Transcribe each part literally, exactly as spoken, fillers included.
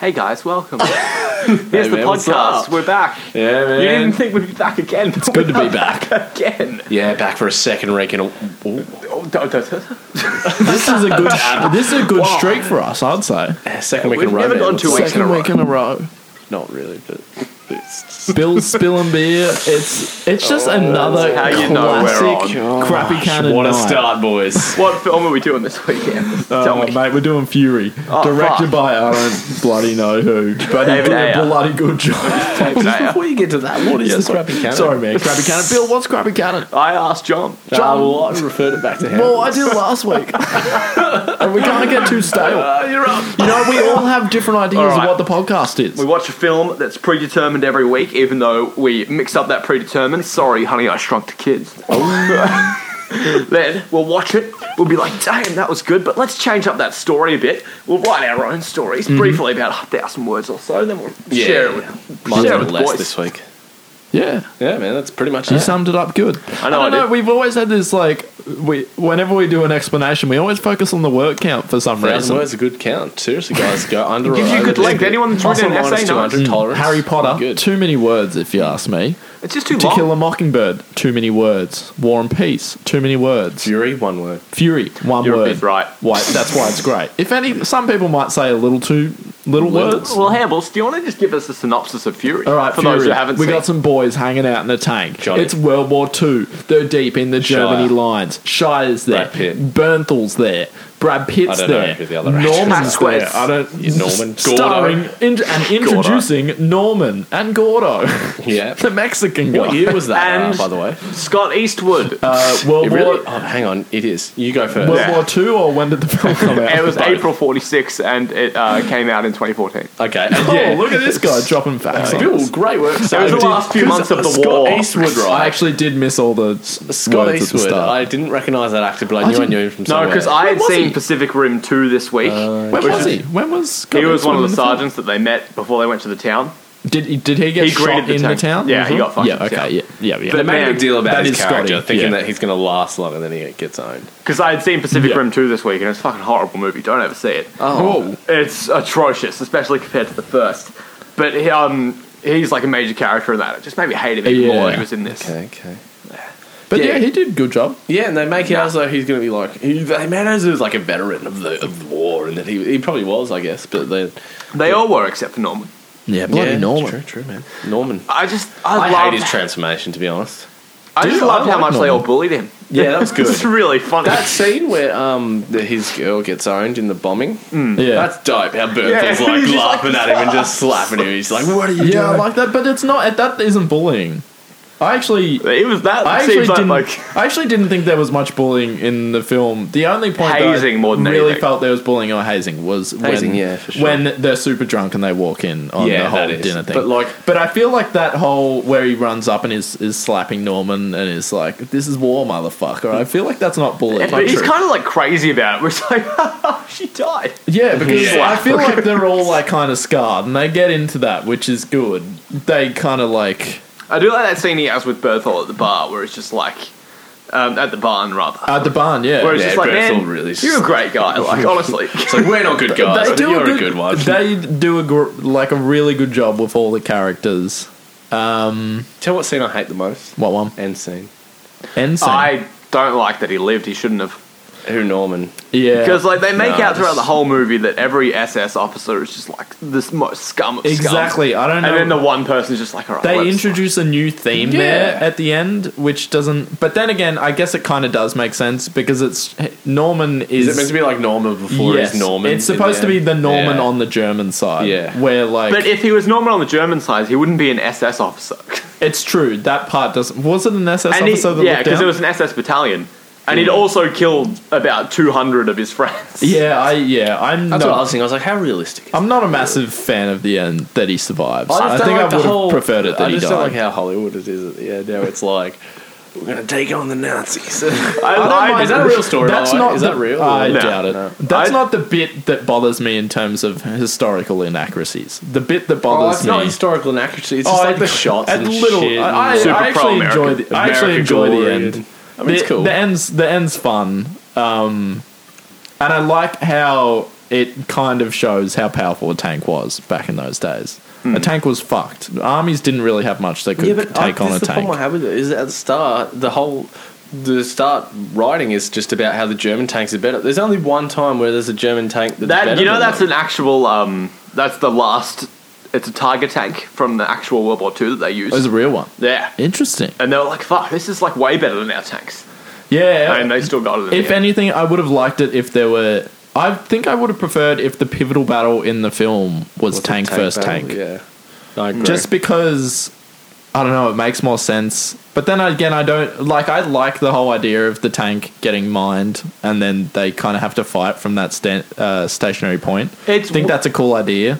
Hey guys, welcome. Here's Hey, the man, what's podcast. up? We're back. Yeah, man. You didn't think we'd be back again. It's good to be back. again. Yeah, back for a second week in a. Ooh. Oh, don't, don't, don't. This is a good. This is a good streak for us, I'd say. Second week We've in a row. never man. gone two What's- weeks in a Second row. week in a row. Not really, but it's. Bill spilling beer. It's it's just another how you know we're classic on. crappy cannon What a night. start, boys. What film are we doing this weekend? Tell Oh, me. mate, we're doing Fury, Oh, directed fuck. by I don't bloody know who, but he David did a Ayer. bloody good job. David Ayer. Before you get to that, what is Yeah, the sorry. Scrappy Cannon? Sorry, man, crappy cannon. Bill, what's crappy cannon? I asked John. Ah, well, I referred it back to him. Well, I did last week, and we can't get too stale. Uh, you're up. You know, we all have different ideas All right. of what the podcast is. We watch a film that's predetermined every week, even though we mix up that predetermined. Sorry, honey, I shrunk the kids. Then we'll watch it. We'll be like, damn, that was good, but let's change up that story a bit. We'll write our own stories, briefly about a thousand words or so. Then we'll Yeah, share it yeah. with, Mine's share a it with bit the less boys. this week. Yeah. Yeah, man, that's pretty much You it. summed it up good. I know I I don't know. did. We've always had this like we whenever we do an explanation, we always focus on the word count for some Thousand reason. words a good count. Seriously, guys, go under. It gives or you over good length. two. Anyone that's Plus written or an minus essay two knows. hundred tolerance. Harry Potter, Good. too many words, if you ask me. It's just too To long. Kill a Mockingbird, too many words. War and Peace, too many words. Fury, one word. Fury, one You're a word. bit right. Why? That's why it's great. If any, some people might say a little too little words. Well, Hambles, do you want to just give us a synopsis of Fury? All right, for Fury. those who haven't we seen. got some boys hanging out in a tank. Johnny. It's World War Two. They're deep in the Germany lines. Shire's there. Brad Pitt. Bernthal's there. Brad Pitt's I don't know there. who the other actor is. Norman's there. Vasquez. I don't. Yeah, Norman. Starring in, and introducing Norman and Gordo, Yeah. the Mexican guy. What year was that, And- uh, by the way? Scott Eastwood. Uh, World It War really? Oh, hang on. It is. You go first. World Yeah. War Two, or when did the film come out? it was Both. April forty-six, and it uh, came out in twenty fourteen. Okay. Oh, yeah. look at this guy dropping facts. on Bill, us. great work. It was the did- last few months of the Scott war. Eastwood, I right? actually did miss all the Scott words at the Eastwood. start. I didn't recognise that actor, but I I knew I didn't- knew him from No, somewhere. because I When had was seen he? Pacific Rim two this week. When which was is- he? When was He was one of the Eastwood in film? sergeants that they met before they went to the town. Did he, did he get He shot greeted the in tank. the town? Yeah, he got fucked Yeah, in the okay, town. yeah, yeah, yeah. But They made a man, big deal about that his is character, Scotty, thinking yeah. that he's going to last longer than he gets owned. Because I had seen Pacific Yeah. Rim two this week, and it's a fucking horrible movie. Don't ever see it. Oh, It's atrocious, especially compared to the first. But he, um, he's like a major character in that. It just made me hate him even Yeah. more when he was in this. Okay, okay. but yeah. Yeah. he did a good job. Yeah, and they make it out as though he's going to be like... He, they made it as though he was like a veteran of the of the war, and that he, he probably was, I guess, but then... They all were except for Norman. Yeah, bloody yeah, Norman. True, true, man. Norman. I just, I, I loved, hate his transformation, to be honest. I just Dude, loved I how like much they all Norman. bullied him. Yeah, that was good. It's really funny. That scene where um the, his girl gets owned in the bombing, Yeah, that's dope. How Berthel's Yeah, like he's just laughing like, at him and just slapping him. He's like, "What are you yeah, I doing?" like that. But it's not. That isn't bullying. I actually. It was that. I actually seems like, didn't. like I actually didn't think there was much bullying in the film. The only point Hazing that I more than really anything. felt there was bullying or hazing was Hazing, when yeah, for sure. when they're super drunk and they walk in on Yeah, the whole that is. dinner thing. But, like- but I feel like that whole where he runs up and is is slapping Norman and is like, "This is war, motherfucker." I feel like that's not bullying. but he's kind of like crazy about it. Where it's like, oh, she died. Yeah, because Yeah. I feel like they're all like kind of scarred, and they get into that, which is good. They kind of like I do like that scene he has with Berthel at the bar, where it's just like, um, at the barn rather. at the barn, yeah. Where it's Yeah, just like, Berthel man, really you're a great guy. Like, honestly. It's like, we're not good guys, they but do you're a a good one. They do a gr- like a really good job with all the characters. Um, Tell what scene I hate the most? what one? End scene. End scene. I don't like that he lived. He shouldn't have. Who Norman? yeah, Because like they make No, out throughout this- the whole movie that every S S officer is just like this most scum of scum. exactly. I don't know. And then the one person's just like, all right. they let's- introduce a new theme Yeah. there at the end, which doesn't. But then again, I guess it kind of does make sense because it's Norman is. Is it meant to be like Norman before yes, he's Norman? it's supposed to be the Norman Yeah. on the German side. Yeah. where like But if he was Norman on the German side, he wouldn't be an S S officer. it's true that part doesn't. Was it an S S And he, officer that yeah, looked because down? it was an S S battalion. And he'd also killed about two hundred of his friends. Yeah, I yeah, I'm That's not. what I was thinking. I was like, how realistic is I'm not a massive fan of the end that he survives. I, just don't think like I the would whole- have preferred it that I he just died. don't like how Hollywood it is at the end. Now it's like, we're going to take on the Nazis. I, I don't I- mind Is that a real story, That's by the way? not Is the- that real? I No. doubt it. No. That's I- not the bit that bothers me in terms of historical inaccuracies. The bit that Oh, bothers it's me. not historical inaccuracy. It's Oh, just like I- the shots a and little. shit. I, I, Super I actually enjoy pro-American. the. I actually American enjoy the glory end. and- I mean, it's the, cool. The end's the end's fun, um, and I like how it kind of shows how powerful a tank was back in those days. Hmm. A tank was fucked. Armies didn't really have much they could take I, on a the tank. problem I have with it is at the start, the whole the start writing is just about how the German tanks are better. There's only one time where there's a German tank that's That better you know, than that's them. an actual. Um, that's the last. It's a Tiger tank from the actual World War Two that they used. It was a real one. Yeah, Interesting. and they were like, "Fuck, this is like way better than our tanks." Yeah. And they still got it. in If the end. anything, I would have liked it if there were. I think I would have preferred if the pivotal battle in the film was What's a tank, versus battle? tank. Yeah, I agree. Just because I don't know, it makes more sense. But then again, I don't like. I like the whole idea of the tank getting mined, and then they kind of have to fight from that sta- uh, stationary point. It's I think that's a cool idea.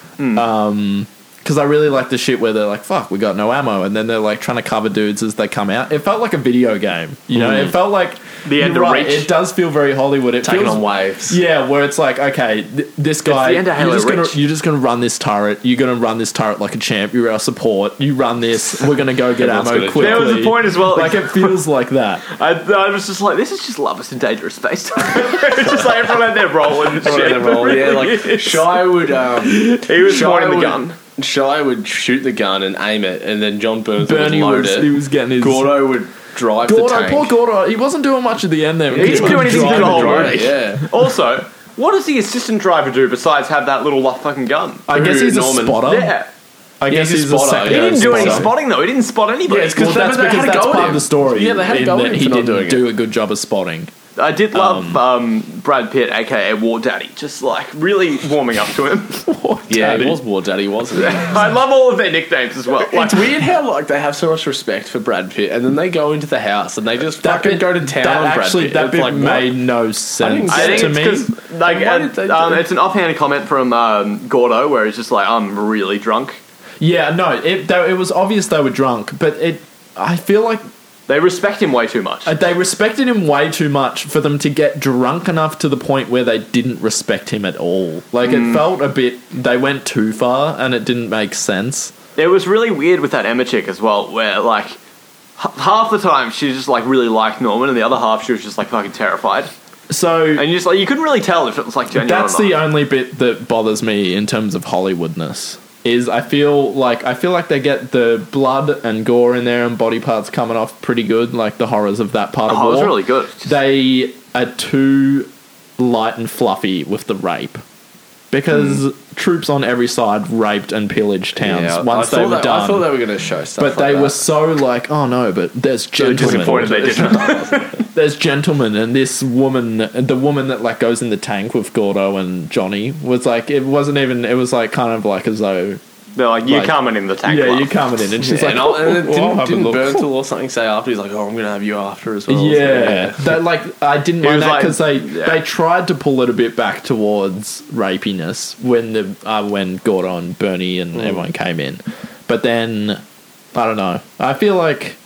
Um, because I really like the shit where they're like, "Fuck, we got no ammo," and then they're like trying to cover dudes as they come out. It felt like a video game, you know. It felt like The end you're of right, Reach. It does feel very Hollywood. It taking feels on waves. yeah, where it's like, okay, th- this guy, the end of you're Halo just, gonna, Reach. you're just gonna run this turret. You're gonna run this turret like a champ. You're our support. You run this. We're gonna go get Everyone's ammo gonna- quickly. There was a point as well. Like it feels like that. I, I was just like, this is just Love Us in Dangerous Space Time. It's just like everyone had their role and Right, shit. they roll, yeah, like Shy would um, He was Shy pointing the would- gun. Shy would shoot the gun and aim it, and then John Burns Bernie would load was it. he was getting his Gordo would drive the Gordo, tank. poor Gordo. He wasn't doing much at the end there. He didn't do anything Driving, through the whole driving. movie. Yeah. Also, what does the assistant driver do besides have that little fucking gun? I guess Who, he's a Norman? spotter. Yeah. I guess he's a he's a spotter, second. He yeah. didn't do any spotter. spotting though. He didn't spot anybody. Yeah, it's Well, 'cause that's they had because to that's go part with of the him. story. Yeah, they had to in go with that him he for not didn't doing it. do a good job of spotting. I did love um, Brad Pitt, aka War Daddy, just like really warming up to him. Yeah, Daddy. he was War Daddy, wasn't he? I love all of their nicknames as well. Like, It's weird how like they have so much respect for Brad Pitt, and then they go into the house and they just fucking go to town that on Brad actually, Pitt. That It's bit like, made what? no sense I think to it's me. because like Why uh, did they do um, that? it's an offhand comment from um, Gordo where he's just like, "I'm really drunk." Yeah, no, it they, it was obvious they were drunk, but it. I feel like They respect him way too much. uh, they respected him way too much for them to get drunk enough to the point where they didn't respect him at all. Like Mm. it felt a bit. They went too far, and it didn't make sense. It was really weird with that Emma chick as well, where like h- half the time she just like really liked Norman, and the other half she was just like fucking terrified. So And you just like you couldn't really tell if it was like genuine. that's or not. the only bit that bothers me in terms of Hollywoodness. Is I feel like I feel like they get the blood and gore in there and body parts coming off pretty good, like the horrors of that part of Oh, it war. was really good. They are too light and fluffy with the rape because troops on every side raped and pillaged towns Yeah, once I they thought were that, done. I thought they were going to show stuff, but like they that. were so like, oh no, but there's Really disappointed gentlemen. they didn't. There's gentlemen, and this woman, the woman that like goes in the tank with Gordo and Johnny, was like, it wasn't even. It was like kind of like as though, They're like, "You Like, coming in the tank?" yeah, love." you're coming in, and she's Yeah, like, and, I'll- and then "Oh, I'll didn't, have a didn't look." Bernthal or something say after? He's like, "Oh, I'm going to have you after as well." Yeah, that like I didn't He mind was that like- because they yeah. they tried to pull it a bit back towards rapiness when the uh, when Gordo and Bernie and everyone came in, but then I don't know. I feel like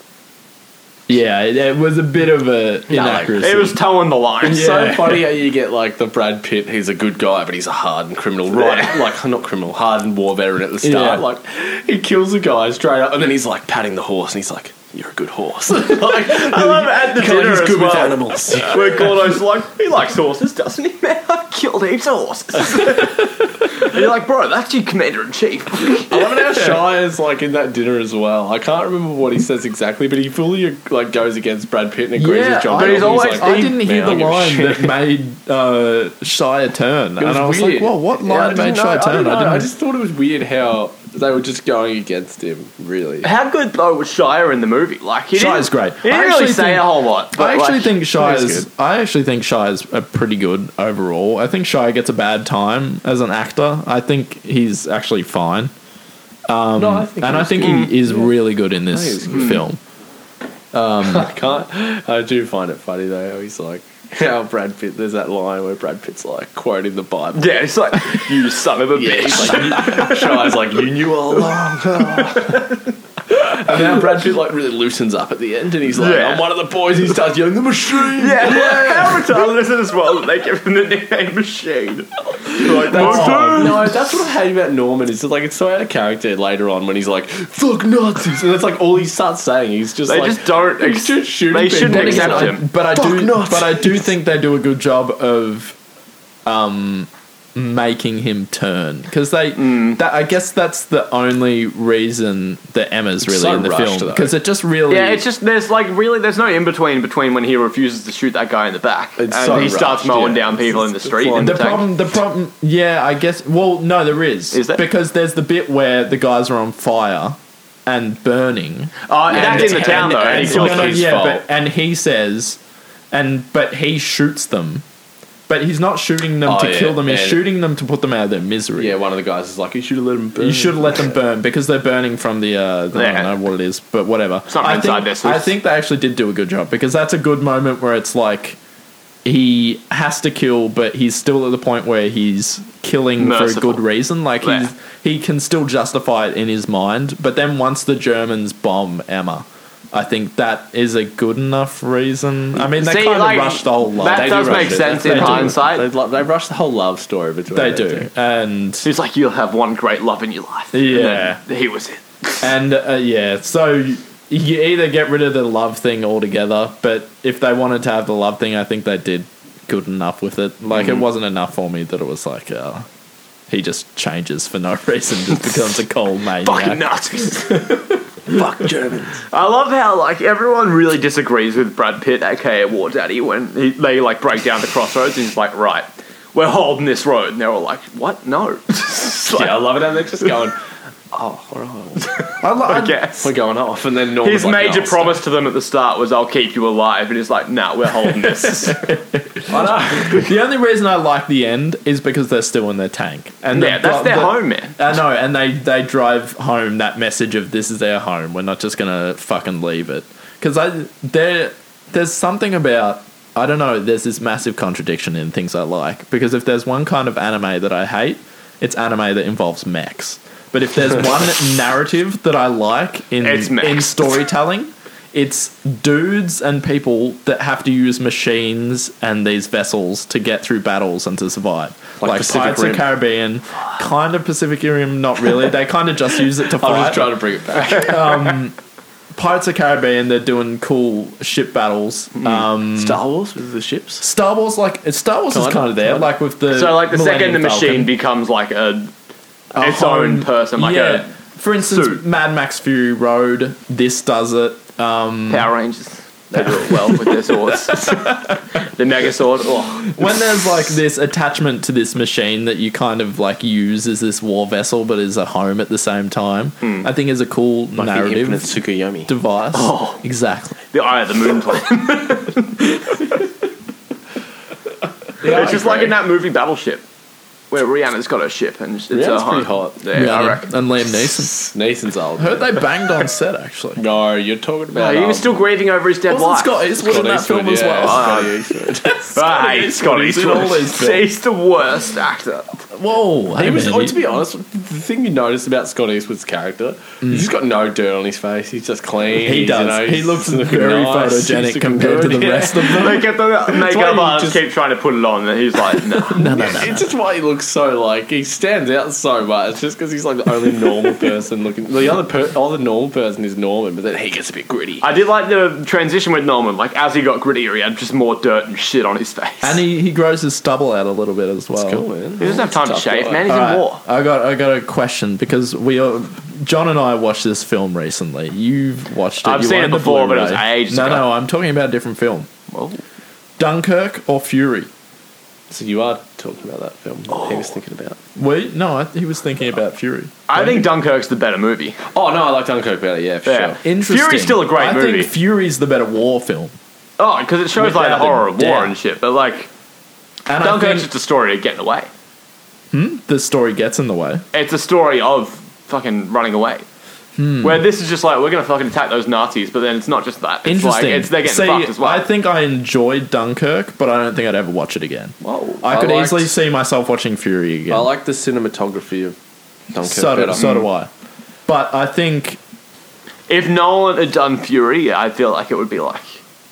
yeah, it, it was a bit of a inaccuracy. It was towing the line. It's Yeah. so funny how you get like the Brad Pitt, he's a good guy, but he's a hardened criminal, right? Yeah. Like, not criminal, hardened war veteran at the start. Yeah. Like, he kills a guy straight up, and then he's like patting the horse, and he's like, "You're a good horse." Like, I love it at the God, dinner he's as good with well. animals. Where Gordo's like, "He likes horses, doesn't he, man? I've killed heaps of horses." And you're like, "Bro, that's your commander in chief." I love it how Shy is like in that dinner as well. I can't remember what he says exactly, but he fully like goes against Brad Pitt and agrees Yeah, with John. but he's Goodman. always- like, I didn't hear "Man, I the give a line shit." that made uh, Shy a turn, and was I was weird. like, "Well, what Yeah, I line didn't made know- Shy I turn?" don't know. I didn't. I just thought it was weird how they were just going against him. Really, How good though was Shia in the movie? Like, he Shy's didn't, great. He didn't I really actually say think- a whole lot. But I actually like, think Shy is is. good. I actually think Shy is a pretty good overall. I think Shy gets a bad time as an actor. I think he's actually fine, no, I think and he I was think good. he is really good in I this think he's film. I can't. I do find it funny though. How he's like, how Brad Pitt. There's that line where Brad Pitt's like quoting the Bible. yeah, it's like, "You son of a Yeah, bitch." he's like, you, Shy's like, "You knew all along." And now Brad Pitt like really loosens up at the end, and he's like, Yeah. "I'm one of the boys." He starts yelling, "The machine!" Yeah, how retarded is it as well that they give him the nickname Machine? Like, That's, "Machine!" no, that's what I hate about Norman. Is that, like it's so out of character later on when he's like "fuck Nazis," and that's like all he starts saying. He's just They like, just don't. he's Ex- just shooting they people. shouldn't Then again, accept I- him. But I Fuck do. Nazis. But I do think they do a good job of um, making him turn because they. Mm. That, I guess that's the only reason that Emma's really so in the rushed, film though. because it just really. Yeah, it's just there's like really there's no in between between when he refuses to shoot that guy in the back It's and so he starts rushed, mowing yeah. down people in the It's- street. it's in The the tank. problem, the problem, yeah, I guess. Well, no, there is. Is there? Because there's the bit where the guys are on fire and burning. Oh, and that's And- in the town though. and- And he and- kills no, no, them. his yeah, fault. but and he says, and but he shoots them, but he's not shooting them Oh, to yeah, kill them. He's and- shooting them to put them out of their misery. Yeah, one of the guys is like, you should have let him burn. You should have let them burn because they're burning from the. Uh, I Yeah. don't know what it is, but whatever. Something I inside think, their suits. I think they actually did do a good job because that's a good moment where it's like he has to kill, but he's still at the point where he's killing for Merciful. a good reason. Like Yeah. he's he can still justify it in his mind. But then once the Germans bomb Emma, I think that is a good enough reason. I mean, they See, kind like, of rushed the whole lot. that They does do rush make it. sense They in do. hindsight. They, lo- they rush the whole love story between They them do, two. and He's like, you'll have one great love in your life. Yeah. And then he was it. And uh, yeah, so you either get rid of the love thing altogether, but if they wanted to have the love thing, I think they did good enough with it. Like, it wasn't enough for me that it was like, uh, he just changes for no reason, just becomes a cold Fucking maniac. Nazis. Fuck Germans. I love how like everyone really disagrees with Brad Pitt, aka War Daddy, when he, they like break down the crossroads. And he's like, right, we're holding this road, and they're all like, what? No. It's like, Yeah, I love it how they're just going, oh, all right. I, lo- I I, guess. We're going off. And then Norman's His like, major no, promise to them at the start was, "I'll keep you alive," and he's like, "Nah, we're holding this." I know. the only reason I like the end is because they're still in their tank. And yeah, the- that's their the- home, man. I know, and they, they drive home that message of this is their home. We're not just gonna fucking leave it because I there there's something about I don't know. There's this massive contradiction in things I like because if there's one kind of anime that I hate, it's anime that involves mechs. But if there's one narrative that I like in It's mechs. in storytelling, it's dudes and people that have to use machines and these vessels to get through battles and to survive. Like Like, Pacific Pirates Rim. of the Caribbean, kind of Pacific Rim, not really. They kind of just use it to I was fight. trying to bring it back. Pirates of the Caribbean, they're doing cool ship battles. Hmm. Um, Star Wars with the ships. Star Wars, like Star Wars is Kinda, kind of there, kinda. like with the So, like the second the Millennium machine Falcon. becomes like a, A its home- own person, like yeah. For instance, suit. Mad Max Fury Road. This does it. Um, a Power Rangers. They do it well with their swords. The Mega Sword. Oh. when there's like this attachment to this machine that you kind of like use as this war vessel, but is a home at the same time, I think is a cool Like the narrative infinite Tsukuyomi. device. Oh. Exactly. The Eye of the Moon plan. It's just like in that movie Battleship, where Rihanna's got her ship and it's Rihanna's her home. pretty hot. Yeah, Yeah, I reckon. and Liam Neeson. Nathan's old. Heard they banged on set actually. No, you're talking No, about. he um, was still grieving over his dead Wasn't wife. Scott Eastwood in that Eastwood, film as yeah, well? Ah. Scotty Eastwood. Ah, he's Eastwood, Scott he's in Eastwood. all these films. He's the worst actor. Whoa! He hey, was, man, oh, he- to be honest, the thing you notice about Scott Eastwood's character, he's got no dirt on his face. He's just clean. He He's, does. You know, He he's looks looking very nice, he's photogenic looking compared to good, the yeah. rest of them. They kept the why makeup you artist just- keep trying to put it on, and he's like, no. No, no, no, no. It's just why he looks so like he stands out so much. It's just because he's like the only normal person looking. The other per, other normal person is Norman, but then he gets a bit gritty. I did like the transition with Norman. Like as he got grittier, he had just more dirt and shit on his face. And he, he grows his stubble out a little bit as well. Cool, man. he doesn't have time to Tough shave, guy. man. He's All in right, war. I got I got a question because we are, John and I watched this film recently. You've watched it. I've You seen own it the before, but it was Blu-ray. ages No, ago. no, I'm talking about a different film. Well, Dunkirk or Fury? So you are talking about that film he was thinking about. We no, I, he was thinking about Fury. I think Dunkirk's the better movie. Oh no, I like Dunkirk better. Yeah, for Yeah. sure. Interesting. Fury's still a great I movie. think Fury's the better war film. Oh, because it shows like the Without a horror of war doubt. and shit. But like And Dunkirk's I think just a story of getting away. the story gets in the way. It's a story of fucking running away. Hmm. Where this is just like we're gonna fucking attack those Nazis, but then it's not just that. It's Interesting. like it's they're getting See, fucked as well. I think I enjoyed Dunkirk, but I don't think I'd ever watch it again. Whoa. I I could liked- easily see myself watching Fury again. I like the cinematography of Dunkirk so, do, better. so do I. But I think If Nolan had done Fury, I feel like it would be like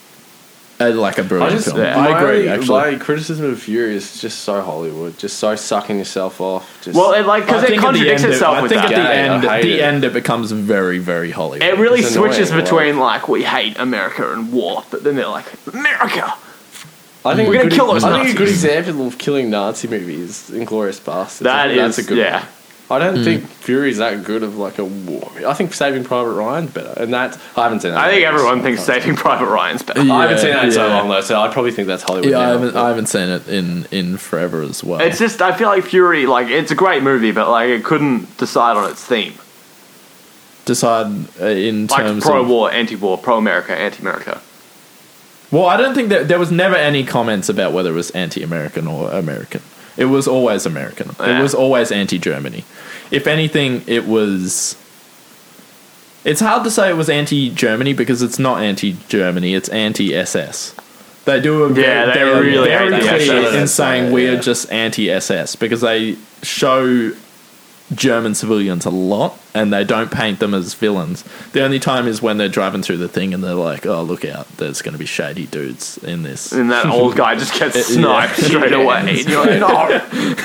uh, like a I brilliant just, film. yeah. I my agree. only- Actually, My criticism of Fury is just so Hollywood, just so sucking yourself off. Just, well, it like because I it think at the contradicts end, itself I with think that. at the Gay, end, I at hate the it. end, it becomes very, very Hollywood. It really It's switches annoying, between like we hate America and war, but then they're like America. I think We're a gonna good- kill those I think a good Nazis. example of killing Nazi movies is Inglourious Basterds. That I think is, that's a good yeah. one. I don't think Fury's that good of like a war. I think Saving Private Ryan's better, and that I haven't seen that. I think in ages, everyone so I thinks can't- Saving Private Ryan's better. I haven't seen that in so Yeah. long though, so I probably think that's Hollywood. Yeah, I now. haven't, I haven't seen it in, in forever as well. It's just, I feel like Fury, like, it's a great movie, but, like, it couldn't decide on its theme. Decide uh, in Like, terms of... pro-war, anti-war, pro-America, anti-America. Well, I don't think that there was never any comments about whether it was anti-American or American. It was always American. Yeah. It was always anti-Germany. If anything, it was... It's hard to say it was anti-Germany because it's not anti-Germany. It's anti-S S. They do a very, Yeah, they they're really very hate the clear S S. in saying Yeah, we are yeah. just anti-S S because they show German civilians a lot and they don't paint them as villains. The only time is when they're driving through the thing and they're like, oh, look out, there's going to be shady dudes in this. And that old guy just gets Yeah. sniped straight Yeah. away. And you're like, no.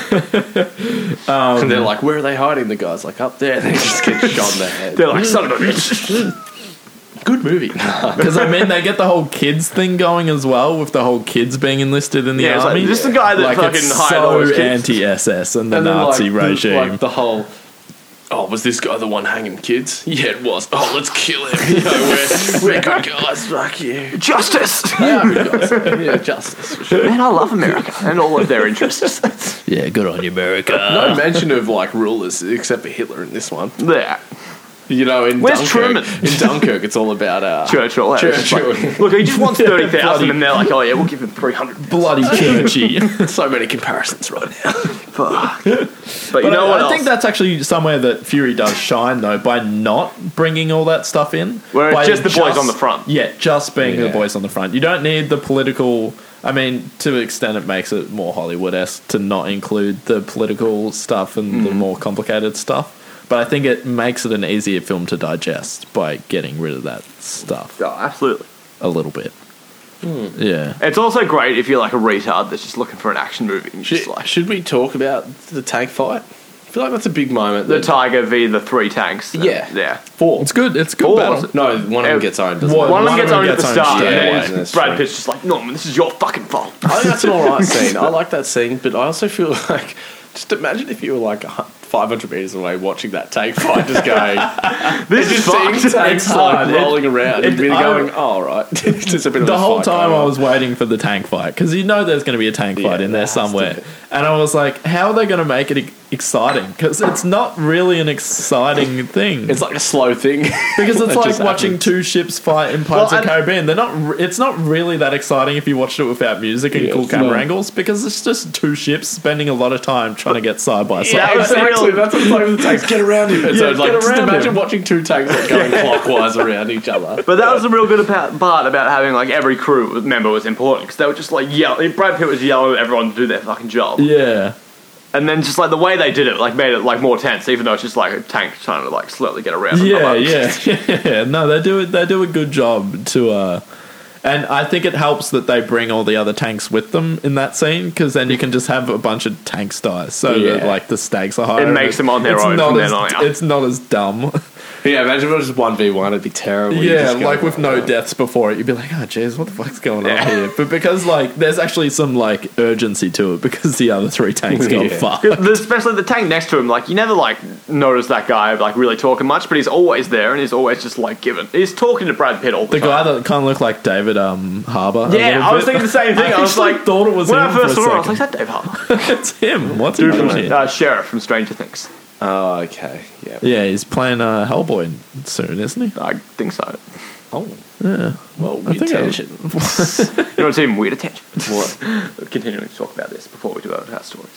and they're like, "Where are they hiding?" The guy's like, "Up there." And they just get shot in the head. They're like, son of a bitch. Good movie. Because I mean, they get the whole kids thing going as well, with the whole kids being enlisted in the Yeah, it's like, army. this is the guy that like fucking it's hired all those so kids. anti-S S and the And then, Nazi like, the- regime. like the whole. Oh, was this guy the one hanging kids? Yeah, it was. Oh, let's kill him. You know, we're, we're good guys. Fuck you. Justice! They are good guys. Yeah, justice. For sure. Man, I love America and all of their interests. yeah, good on you, America. No mention of like rulers except for Hitler in this one. There. You know, in Where's Dunkirk, Truman? in Dunkirk, it's all about uh, Churchill. yeah, it's just Churchill. like, look, he just wants thirty thousand, Bloody- and they're like, oh yeah, we'll give him three hundred. Bloody churchy. So many comparisons right now. Fuck. But, you But know I, what I else? think that's actually somewhere that Fury does shine, though, by not bringing all that stuff in. Where it's By just the boys on the front. Yeah, just being the Yeah. boys on the front. You don't need the political... I mean, to an extent, it makes it more Hollywood-esque to not include the political stuff and Mm. the more complicated stuff. But I think it makes it an easier film to digest by getting rid of that stuff Oh, absolutely. a little bit. Hmm. Yeah. It's also great if you're like a retard that's just looking for an action movie and you're Should, just like should we talk about the tank fight? I feel like that's a big moment. the that- Tiger v the three tanks. Yeah. yeah. Four. It's good. It's a good Four. battle. No, one of them gets owned. Doesn't One- it? One of them One gets of them owned at the gets owned start, straight and away. then That's Brad true. Pitt's just like, Norman, this is your fucking fault. I think that's an alright scene. I like that scene, but I also feel like just imagine if you were like five hundred meters away watching that tank fight, just going, This just is seeing fucked. tanks It's like hard. It- rolling around, and it- really I- going, oh, all right. It's just a bit of The a whole fight time going I on. was waiting for the tank fight because you know there's going to be a tank Yeah, fight in there there has to somewhere, be. and I was like, "How are they going to make it e- exciting?" Because it's not really an exciting thing. It's like a slow thing. because it's That like just watching happens. two ships fight in Pirates Well, of the Caribbean. They're not. Re- it's not really that exciting if you watched it without music and Yeah, cool it's camera not. angles because it's just two ships spending a lot of time trying to get side by side. Yeah, it's Exactly, real- that's what it's like with the tanks. Get around him. And Yeah, so it's like, get just around imagine him. watching two tanks like going clockwise around each other. But that was the real good about, part about having like every crew member was important because they were just like yelling. Brad Pitt was yelling at everyone to do their fucking job, Yeah. and then just like the way they did it, like made it like more tense, even though it's just like a tank trying to like slowly get around. Yeah, another. yeah, yeah. No, they do it. They do a good job to, uh, and I think it helps that they bring all the other tanks with them in that scene because then you can just have a bunch of tanks die, so that Yeah. like the stakes are higher. It makes them on their It's own not from as, then on out. It's not as dumb. Yeah, imagine if it was just one v one, it'd be terrible. You Yeah, just go, like with no "Oh, deaths before it, you'd be like, "Oh, jeez, what the fuck's going Yeah. on here?" But because like there's actually some like urgency to it because the other three tanks got Yeah. fucked. Especially the tank next to him, like you never like notice that guy like really talking much, but he's always there and he's always just like giving. He's talking to Brad Pitt all the, The guy time. that kind of looked like David um, Harbour. a Yeah, little I was bit. thinking the same thing. I, was actually like, thought it was when him I first for a saw it, I was like, second. "Is that Dave Harbour?" It's him. What's he Dude from doing here? uh, Sheriff from Stranger Things. Oh, okay. Yeah. Yeah, he's playing uh, Hellboy soon, isn't he? I think so. Oh, Yeah. well, I weird think I- tension. You know what's even weird attention? What? Continuing to talk about this before we do our, our stories.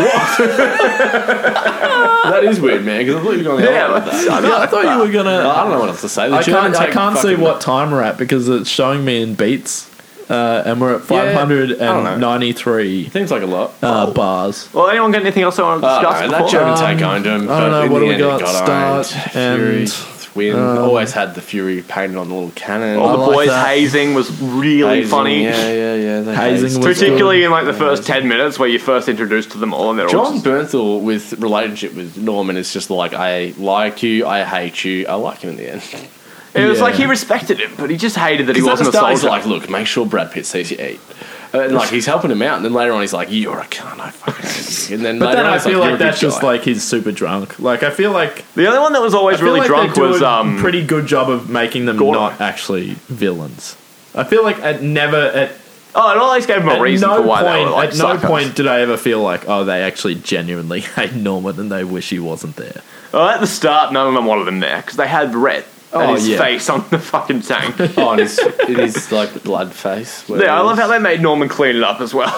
That is weird, man, because I thought you were going the Yeah, other way with that's- that. I know. Yeah, I thought you were gonna. I don't know what else to say. The I German can't. I tank can't see fucking- what time we're at because it's showing me in beats, uh, and we're at Yeah, five hundred I don't know. and ninety-three Seems like a lot. uh, bars. Well, anyone got anything else I want to Oh, discuss no, before? that German Um, tank owned him. I don't but know, in what the do we end, it got? got Start owned. Fury, and, win. um, Always had the Fury painted on the little cannon. All I the like boys that. hazing was really Hazing, funny. Yeah, yeah, yeah. they Hazing hazed. was Particularly good. in like the first ten minutes where you're first introduced to them all and they're all John just, Bernthal with relationship with Norman is just like, I like you, I hate you, I like him in the end. it was Yeah. like he respected him, but he just hated that he Because at wasn't the a start he's soldier. like, look, make sure Brad Pitt sees you eat. And, like, he's helping him out, and then later on he's like, "You're a cunt, I fucking." And then But later then on I he's feel "You're like a good that's just guy." like he's super drunk. Like I feel like The only one that was I always feel really like drunk they do was a um. pretty good job of making them Gordo. not actually villains. I feel like at never at, Oh, it always gave him a at reason no for why point they were like at no psychos. point did I ever feel like oh they actually genuinely hate Norman and they wish he wasn't there. Well, at the start, none of them wanted him there because they had Rhett and Oh, his yeah. face on the fucking tank. Oh, and his, it is like blood face. where Yeah, I it love is. how they made Norman clean it up as well.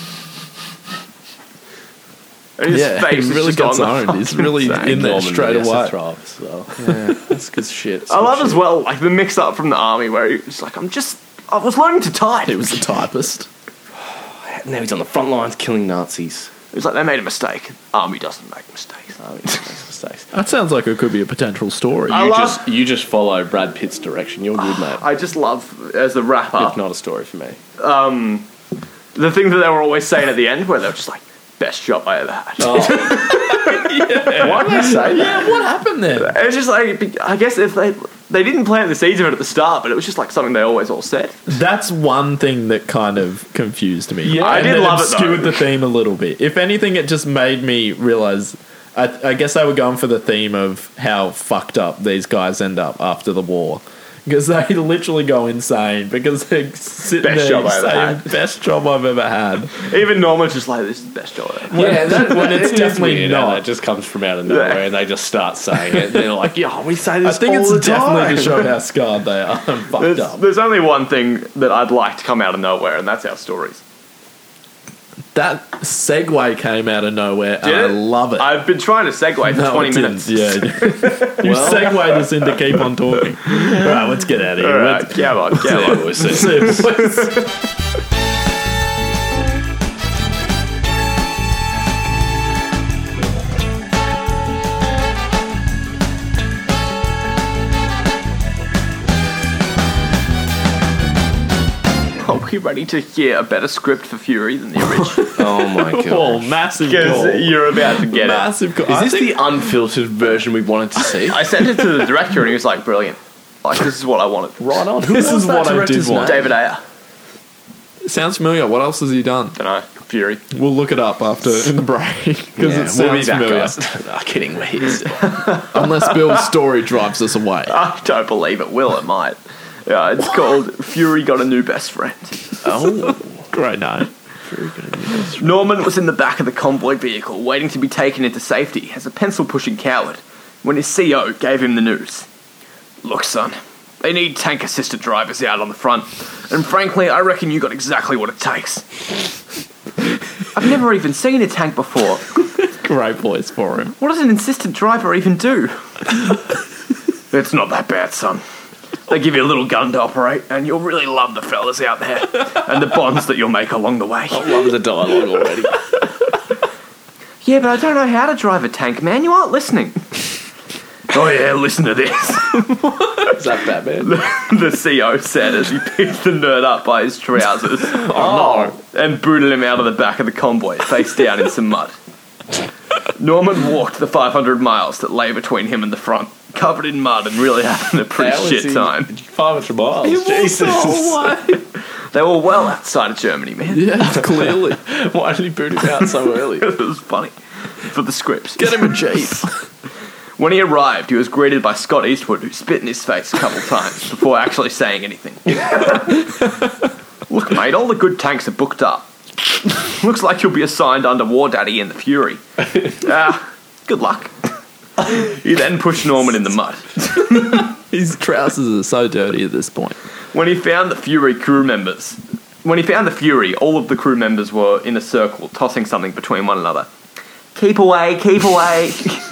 And his Yeah, face he is really just gets on the owned. He's fucking really tank. in there Norman straight really has to away. throw up as well. Yeah, that's good shit. It's I good love shit. as well, like the mix up from the army where he was like, I'm just, I was learning to type. He It was the typist. Now he's on the front lines killing Nazis. was like, they made a mistake. Army doesn't make mistakes. Oh, he makes mistakes. That sounds like it could be a potential story. I You love- just you just follow Brad Pitt's direction. You're good, mate. I just love, as a wrap It's up, not a story for me. the thing that they were always saying at the end where they were just like, best job I ever had. Why did I say that? Yeah, what happened there? It's just like, I guess if they, they didn't plant the seeds of it at the start, but it was just like something they always all said. That's one thing that kind of confused me. Yeah, I and did then love it, though. obscured the theme a little bit. If anything, it just made me realize. I, I guess they were going for the theme of how fucked up these guys end up after the war. Because they literally go insane because they're sitting Best there job I ever saying, had. best job I've ever had. Even Norman's just like, this is the best job I ever had. Yeah, that, when it's it is definitely weird how not. That just comes from out of nowhere, and they just start saying it. They're like, "Yeah, we say I this think all it's the definitely time." to show how scarred they are and fucked There's, up. there's only one thing that I'd like to come out of nowhere, and that's our stories. That segue came out of nowhere and Did I it? love it. I've been trying to segue for No, twenty it minutes. didn't. Yeah. you Well- segued us in to keep on talking. All right, let's get out of here. All right, Let's- come on, come Yeah, on. we'll see. Let's- Are we ready to hear a better script for Fury than the original? Oh my Oh, god! massive Because goal. you're about to get it. Massive goal. Is I this think- the unfiltered version we wanted to see? I sent it to the director, and he was like, brilliant. Like, this is what I wanted. Right on. Who This was is that what I did director's want. name? David Ayer. Sounds familiar. What else has he done? Don't know. Fury. We'll look it up after in the break because Yeah, it we'll be sounds back, familiar. guys. No, kidding. We're here still. Unless Bill's story drives us away. I don't believe it will. It might. Yeah, it's called Fury Got a New Best Friend. Oh, Great name. very good. Norman was in the back of the convoy vehicle, waiting to be taken into safety as a pencil-pushing coward, when his C O gave him the news. Look, son, they need tank-assisted drivers out on the front, and frankly, I reckon you got exactly what it takes. I've never even seen a tank before. Great voice for him. What does an assistant driver even do? It's not that bad, son. They give you a little gun to operate, and you'll really love the fellas out there, and the bonds that you'll make along the way. I love the dialogue already. Yeah, but I don't know how to drive a tank, man. You aren't listening. Oh yeah, listen to this. Is that Batman? The C O said as he picked the nerd up by his trousers Oh, and booted him out of the back of the convoy, face down in some mud. Norman walked the five hundred miles that lay between him and the front, covered in mud and really having a pretty How was shit he- time. Five hundred miles. Jesus. They were well outside of Germany, man. Yeah, clearly. Why did he boot him out so early? It was funny. For the scripts. Get him a Jeep. When he arrived, he was greeted by Scott Eastwood, who spit in his face a couple times before actually saying anything. Look, mate, all the good tanks are booked up. Looks like you'll be assigned under War Daddy in the Fury. Ah, good luck. He then pushed Norman in the mud. His trousers are so dirty at this point. When he found the Fury crew members, when he found the Fury, all of the crew members were in a circle, tossing something between one another. Keep away, keep away.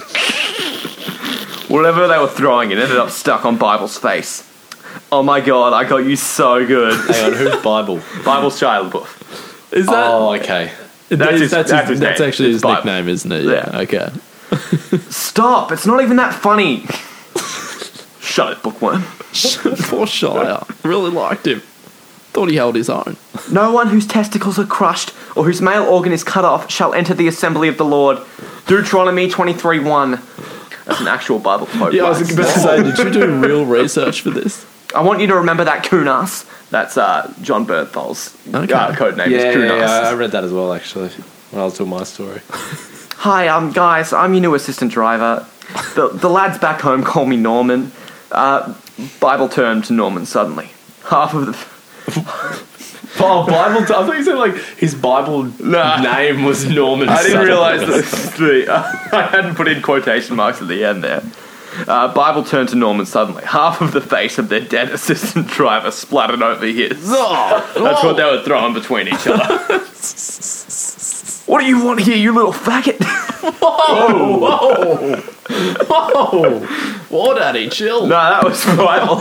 Whatever they were throwing, it ended up stuck on Bible's face. Oh my god, I got you so good. Hang on, who's Bible? Bible's Shia LaBeouf. Is that? Oh, okay. That's is- his- that's, that's his- his that's name. actually It's his Bible. nickname, isn't it? Yeah. Okay. Stop, it's not even that funny. Shut it, bookworm. Poor Shia. Really liked him. Thought he held his own. No one whose testicles are crushed or whose male organ is cut off shall enter the assembly of the Lord. Deuteronomy twenty-three one. That's an actual Bible quote. Yeah, I was guys. about to say, did you do real research for this? I want you to remember that Kunas. That's uh, John Berthol's Okay. uh, code name Yeah, is yeah, Kunas. yeah, I read that as well, actually, when I was doing my story. Hi, um, guys, I'm your new assistant driver. The, the lads back home call me Norman. Uh, Bible turned to Norman suddenly. Half of the... Oh, Bible. I thought you said, like, his Bible Nah. name was Norman. I didn't Sutherland. realise that the, uh, I hadn't put in quotation marks at the end there. Uh, Bible turned to Norman suddenly. Half of the face of their dead assistant driver splattered over his. That's what they were throwing between each other. What do you want here, you little faggot? Whoa, whoa, whoa! Whoa, Daddy, chill. No, that was Bible.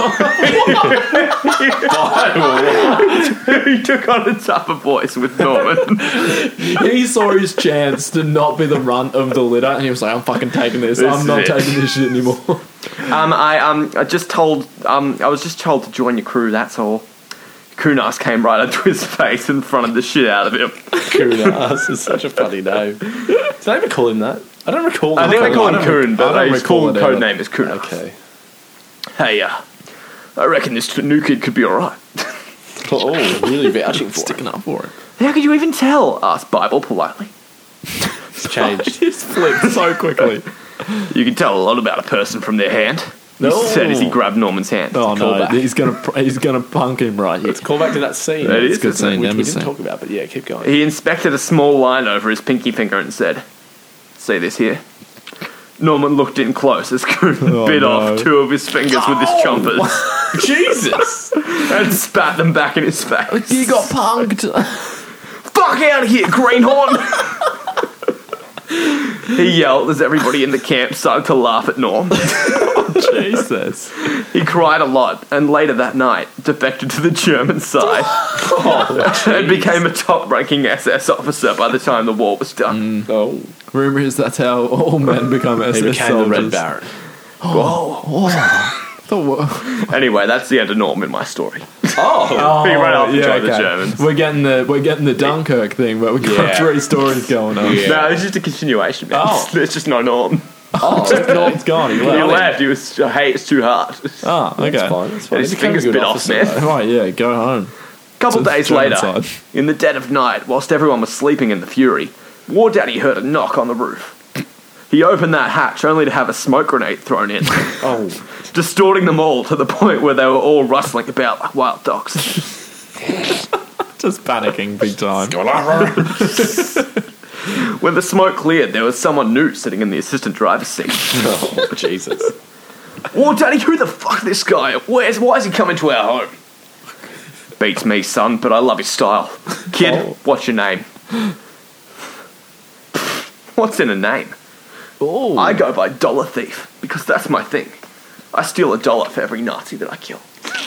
He took on a tougher voice with Norman. He saw his chance to not be the runt of the litter, and he was like, "I'm fucking taking this. This I'm is not it." taking this shit anymore." Um, I um, I just told um, I was just told to join your crew. That's all. Kunas came right up to his face and fronted the shit out of him. Kunas is such a funny name. Did they ever call him that? I don't recall. I think they call him I don't Kun, rec- but I don't his recall full it code either. name is Kunas. Okay. Hey, uh, I reckon this new kid could be alright. Oh, really vouching for Sticking him. up for it. How could you even tell? Asked Bible politely. It's changed. Just flipped so quickly. You can tell a lot about a person from their hand. He No. said as he grabbed Norman's hand. Oh no, Callback. he's gonna pr- he's gonna punk him right here. Let's call back to that scene. That is It's a good isn't it? scene. which Never we didn't seen. talk about, but yeah, keep going. He inspected a small line over his pinky finger and said, "See this here?" Norman looked in close as Kun Oh, bit no. off two of his fingers with his chompers Jesus! and spat them back in his face. You got punked. Fuck out of here, greenhorn! He yelled as everybody in the camp started to laugh at Norm. Jesus. He cried a lot, and later that night defected to the German side and became a top-ranking S S officer by the time the war was done. Oh, Rumor is that's how all men become S S he became soldiers. the Red Baron. The wo- Anyway, that's the end of Norm in my story. Oh, He ran off and yeah, joined the okay. Germans. We're getting the we're getting the Dunkirk thing, but we've got Yeah. three stories going on. Yeah. No, it's just a continuation, man. Oh. It's just no Norm. Oh, Norman's gone. He He left. left. He was, hey, it's too hard. Oh, okay. that's fine. That's fine. His He became a fingers good bit off, officer, man. though. Right, yeah, go home. A couple To the days German later, side. in the dead of night, whilst everyone was sleeping in the Fury, War Daddy heard a knock on the roof. He opened that hatch only to have a smoke grenade thrown in, Oh, distorting them all to the point where they were all rustling about like wild dogs. Just panicking big time. When the smoke cleared, there was someone new sitting in the assistant driver's seat. oh Jesus! War Daddy, who the fuck this guy? Where's why is he coming to our home? Beats me, son, but I love his style. Kid, Oh. what's your name? What's in a name? Oh, I go by Dollar Thief because that's my thing. I steal a dollar for every Nazi that I kill.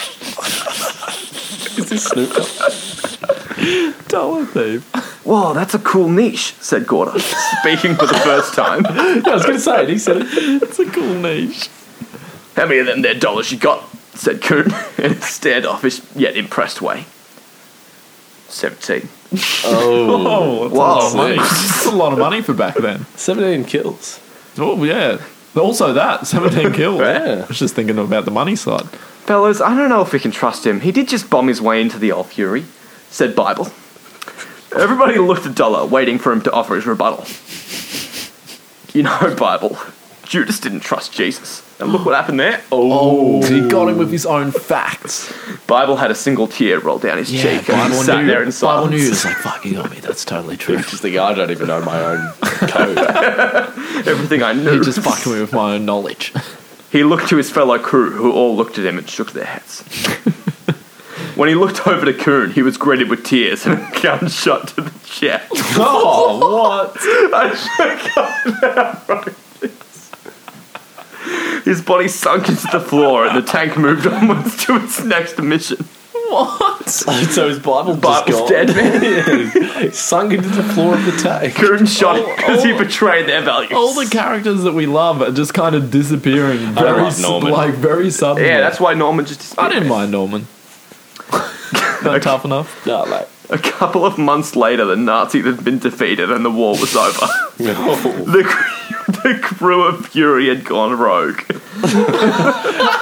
Is this Snoop Dogg? dollar thief. Whoa, that's a cool niche, said Gorda, speaking for the first time. Yeah, I was going to say it. He said it. It's a cool niche. How many of them there dollars you got? Said Coon in a standoffish yet impressed way. Seventeen. Oh, Oh, that's a lot of Whoa. money. That's a lot of money for back then. seventeen kills. Oh yeah. Also that seventeen kills. Yeah. I was just thinking about the money side. Fellas, I don't know if we can trust him. He did just bomb his way into the old Fury, said Bible. Everybody looked at Dollar, waiting for him to offer his rebuttal. You know, Bible, Judas didn't trust Jesus. And look what happened there. Oh, he got him with his own facts. Bible had a single tear roll down his cheek and he sat there in Bible knew. He silence. was like, "Fuck, he got me. That's totally true." Just thinking, I don't even know my own code. Everything I He knew. just fucked me with my own knowledge. He looked to his fellow crew, who all looked at him and shook their heads. When he looked over to Coon, he was greeted with tears and a gunshot to the chest. Oh, what? I shook up now, His body sunk into the floor and the tank moved onwards to its next mission. What? So his Bible just Bible's gone. dead, man. Yeah, he sunk into the floor of the tank. Coon shot Oh, because he oh. betrayed their values. All the characters that we love are just kind of disappearing very, love s- Norman. like very suddenly. Yeah, that's why Norman just... I didn't mind Norman. Not tough enough. No, mate. A couple of months later, the Nazis had been defeated and the war was over. No. The, cr- the crew of Fury had gone rogue.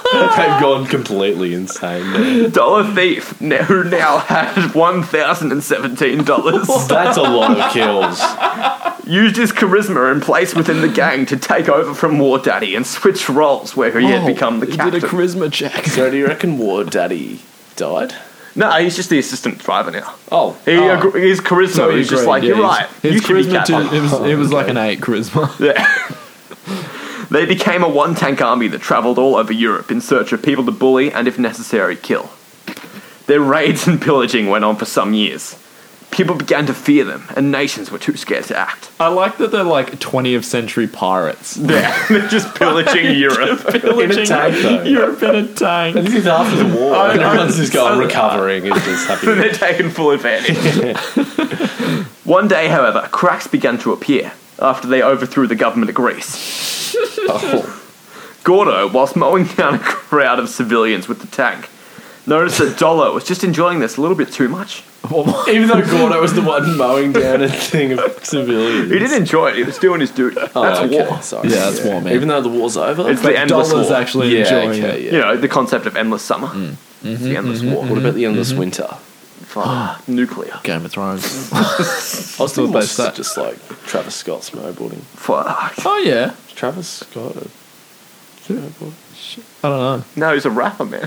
They've gone completely insane. Man. Dollar Thief, now- who now had one thousand seventeen dollars, That's a lot of kills. used his charisma and place within the gang to take over from War Daddy and switch roles where he had become the he captain. did a charisma check. So do you reckon War Daddy died? No, he's just the assistant driver now. Oh, He, oh. agr- his charisma So he was just agreed, like, yeah, you're his- right, His you should be charisma, captain. too, it was, it was like an eight charisma. Yeah. They became a one-tank army that travelled all over Europe in search of people to bully and, if necessary, kill. Their raids and pillaging went on for some years. People began to fear them, and nations were too scared to act. I like that they're like twentieth century pirates. Yeah, they're just pillaging Europe. In a tank, though. Europe in a tank. This is after the war. I- I- Everyone's just going I- recovering and just happy. They're taking full advantage. One day, however, cracks began to appear after they overthrew the government of Greece. Oh. Gordo, whilst mowing down a crowd of civilians with the tank, noticed that Dollar was just enjoying this a little bit too much. Even though Gordo was the one mowing down a thing of civilians. He didn't enjoy it, he was doing his duty. Oh, That's okay. war. Sorry. Yeah, that's war, man. Even though the war's over? It's the endless Dollar's war. actually yeah, enjoying okay, it. yeah. You know, the concept of endless summer. It's the endless war. What about the endless winter? Fuck. Nuclear. Game of Thrones. I was what thinking they more say. just like Travis Scott snowboarding. Fuck. Oh yeah. Is Travis Scott a snowboard? I don't know. No, he's a rapper, man.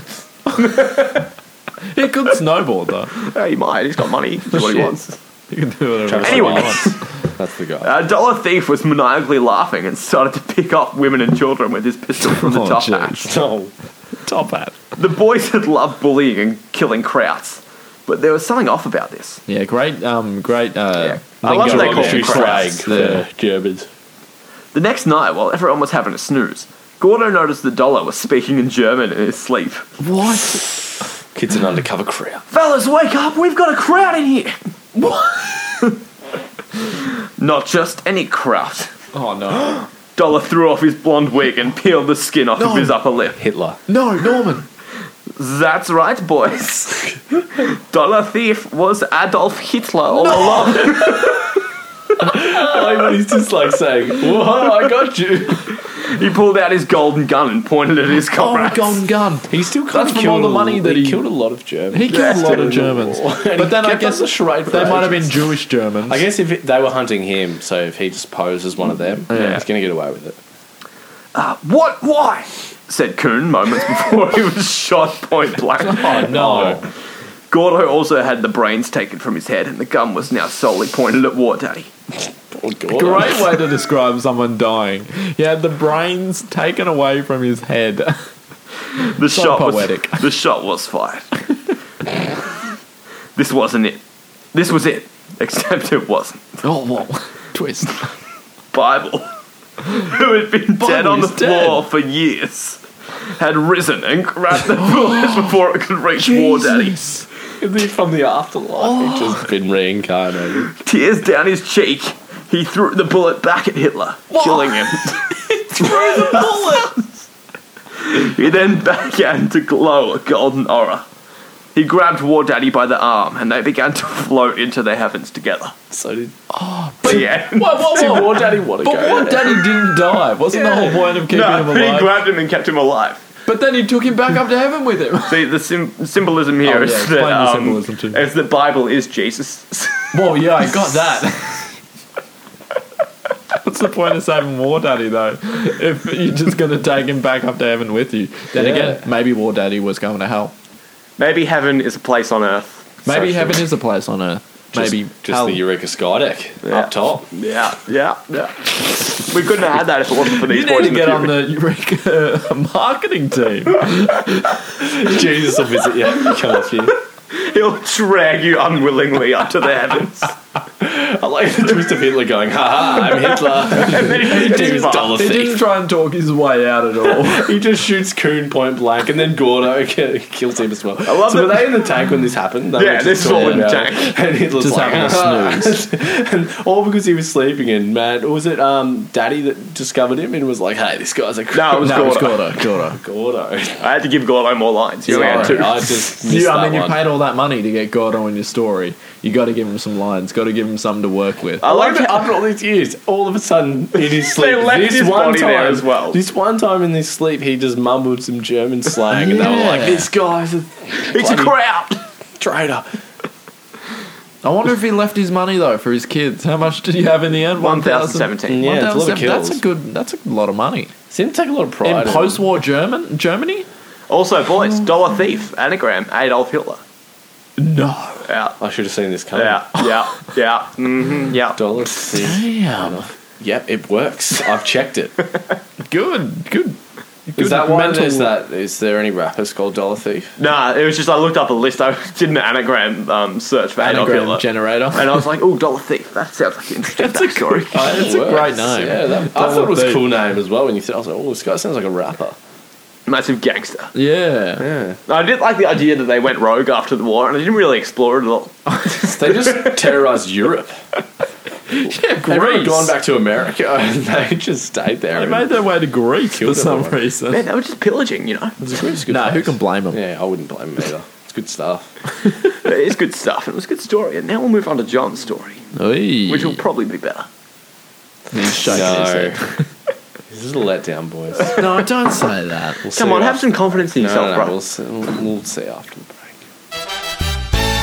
He could snowboard though. Yeah, he might. He's got money. He can do what he Shit. wants. He can do whatever. Travis he Anyway. wants. That's the guy. Uh, Dollar Thief was maniacally laughing and started to pick up women and children with his pistol from the Oh, top jeez. hatch. No. Top hat. The boys had loved bullying and killing krauts, but there was something off about this. Yeah, great. Um, great. Uh, Yeah. I love lingo that they call there. him Slag Krauts. for Yeah. Germans. The next night, while everyone was having a snooze, Gordo noticed the Dollar was speaking in German in his sleep. What? Kid's an undercover crowd. Fellas, wake up! We've got a crowd in here! Not just any kraut. Oh no. Dollar threw off his blonde wig and peeled the skin off No. of his upper lip. Hitler. No, Norman. That's right, boys. Dollar Thief was Adolf Hitler all along. Oh, but he's just like saying, whoa, I got you. He pulled out his golden gun and pointed at his Oh, comrades. golden gun. He still kind That's of from killed all the a- money that he- killed a lot of Germans. He killed Yeah, a lot of dude. Germans. And But he then I kept guess up the charade for they might have been ages. Jewish Germans. I guess if it, they were hunting him, so if he just posed as one of them, Yeah. he's going to get away with it. Uh, what? Why? Said Kuhn moments before he was shot point blank. Oh no. Gordo also had the brains taken from his head, and the gun was now solely pointed at War Daddy. Oh, God. Great way to describe someone dying. He had the brains taken away from his head. The So shot poetic. was the shot was fired. This wasn't it. This was it. Except it wasn't. Oh, whoa. Twist. Bible, who had been dead Bible on the is dead. floor for years, had risen and grabbed the bullet before it could reach War Daddy. Jesus. Is he from the afterlife? He's just been reincarnated. Tears down his cheek, he threw the bullet back at Hitler, killing him. Through the bullet. He then began to glow a golden aura. He grabbed War Daddy by the arm, and they began to float into the heavens together. So did, The end. Whoa, whoa, did whoa. War Daddy want to But go? War Daddy didn't die. Wasn't the whole point of keeping him No, he alive? grabbed him and kept him alive. But then he took him back up to heaven with him. See, the sim- symbolism here Oh, is yeah, that explain the um, symbolism too. is the Bible is Jesus. Whoa, yeah, I got that. What's the point of saving War Daddy, though? If you're just going to take him back up to heaven with you. Then Yeah. again, maybe War Daddy was going to hell. Maybe heaven is a place on earth. Maybe So- heaven is a place on earth. Just, Maybe just hell. the Eureka Sky deck Yeah. up top. Yeah, yeah, yeah. We couldn't have had that if it wasn't for these You boys need to in get on Fury. the Eureka marketing team. Jesus will visit you. Come off you. He'll drag you unwillingly up to the heavens. I like the twist of Hitler going, ha ha, I'm Hitler. And then he He gets was fucked. dollar He didn't thief. try and talk his way out at all. He just shoots Kuhn point blank, and then Gordo ki- kills him as well. I love so were that- they in the tank when this happened? They Yeah, were just this is all talking in the about tank. it. And Hitler's Just like, having a snooze. and all because he was sleeping. And man, was it um, Daddy that discovered him and was like, "Hey, this guy's a No, it was No, it's Gordo. Gordo. Gordo. Gordo." I had to give Gordo more lines. You only had Sorry, two. I just missed You, that I mean, you one. paid all that money to get Gordo in your story. You got to give him some lines. Got to give him something to work with. I like Like how after all these years, all of a sudden in his sleep, They left this his one body time there as well. This one time in his sleep, he just mumbled some German slang, and they were like, Yeah. "This guy's a it's a bloody crowd. traitor." I wonder if he left his money though for his kids. How much did he have in the end? one thousand seventeen. Yeah, it's a lot of That's kills. a good. That's a lot of money Seemed to take a lot of pride in in post-war German Germany. Also, boys, Dollar Thief, anagram, Adolf Hitler. No. Yeah, I should have seen this coming. yeah, yeah, yeah, mm-hmm, yeah. Dollar thief. Damn. Yep, it works. I've checked it. Good. Good. Is that why mental- there's that? Is there any rappers called Dollar Thief? Nah, it was just I looked up a list. I did an anagram um, search for Adolf anagram Hitler, generator? and I was like, "Oh, Dollar Thief. That sounds like an interesting backstory." It's a Works. great name. Yeah, that, I thought it was a cool name as well. When you said, I was like, "Oh, this guy sounds like a rapper." Massive gangster. Yeah. Yeah, I did like the idea that they went rogue after the war, and I didn't really explore it at all. they just terrorized Europe. Yeah, Everyone had Greece. gone back to America, and they just stayed there. They and- made their way to Greece for Killed some everyone. reason. Man, they were just pillaging, you know. It was a good, it's a good Nah, who place. can blame them? Yeah, I wouldn't blame him either. It's good stuff. It's good stuff, and it was a good story. And now we'll move on to John's story, Oy. which will probably be better. He's shaking No. his head. This is a letdown, boys. No, don't say that. We'll Come see on, have after- some confidence in No, yourself, no, bro. We'll see, we'll, we'll see after the break.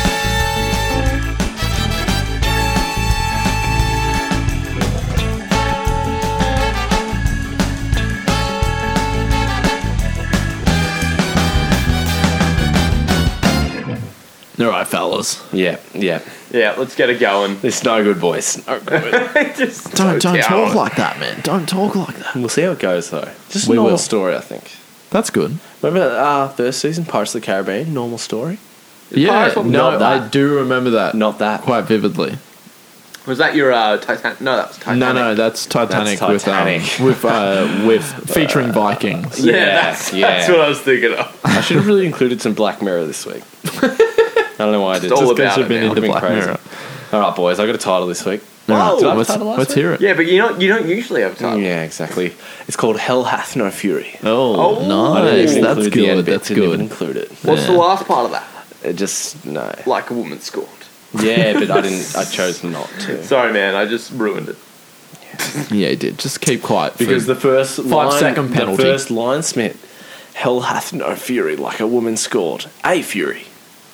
All right, fellas. Yeah, yeah. Yeah, let's get it going. It's no good, boys. No good. Just Don't so don't down. talk like that, man. Don't talk like that. We'll see how it goes, though. Just a We normal will. story, I think. That's good. Remember uh, first season, Pirates of the Caribbean? Normal story? Yeah, Pirates of- no, not that. I do remember that Not that. quite vividly. Was that your uh, Titanic? No, that was Titanic. No, no, that's Titanic, That's Titanic. with um, with uh, with featuring Vikings. Yeah, Yeah, that's, yeah. that's what I was thinking of. I should have really included some Black Mirror this week. I don't know why I did. It's all Just about Because you've it, been man. into I've been Black crazy. Mirror. All right, boys. I got a title this week. All right, Did I have let's, a title last let's week? hear it. Yeah, but you don't you don't usually have time. Yeah, exactly. It's called Hell Hath No Fury. Oh, Oh. I didn't nice. even That's include the end good. bit, That's didn't even good. include it. What's the Yeah. last part of that? It just no. Like a woman scorned. Yeah, but I didn't. I chose not to. Sorry, man. I just ruined it. Yeah, he did. Just keep quiet. Because the first Five line, second penalty. The first line, Smith. Hell hath no fury like a woman scored. A fury.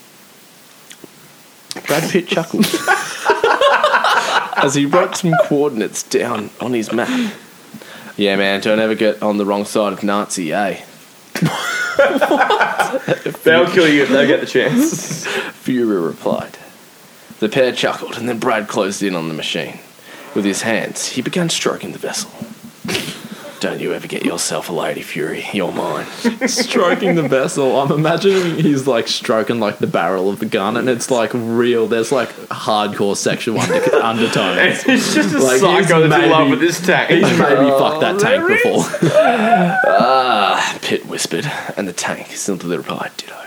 Brad Pitt chuckled as he wrote some coordinates down on his map. Yeah, man, don't ever get on the wrong side of Nazi, eh? They'll kill you if they get the chance. Fury replied. The pair chuckled, and then Brad closed in on the machine. With his hands, he began stroking the vessel. Don't you ever get yourself a lady, Fury. You're mine. stroking the vessel. I'm imagining he's like stroking like the barrel of the gun, and it's like real. There's like hardcore sexual under- undertones. It's just a Like, he's psycho that's in maybe- love with this tank. He's maybe fucked that tank there before. Ah, Pitt whispered, and the tank simply replied, ditto.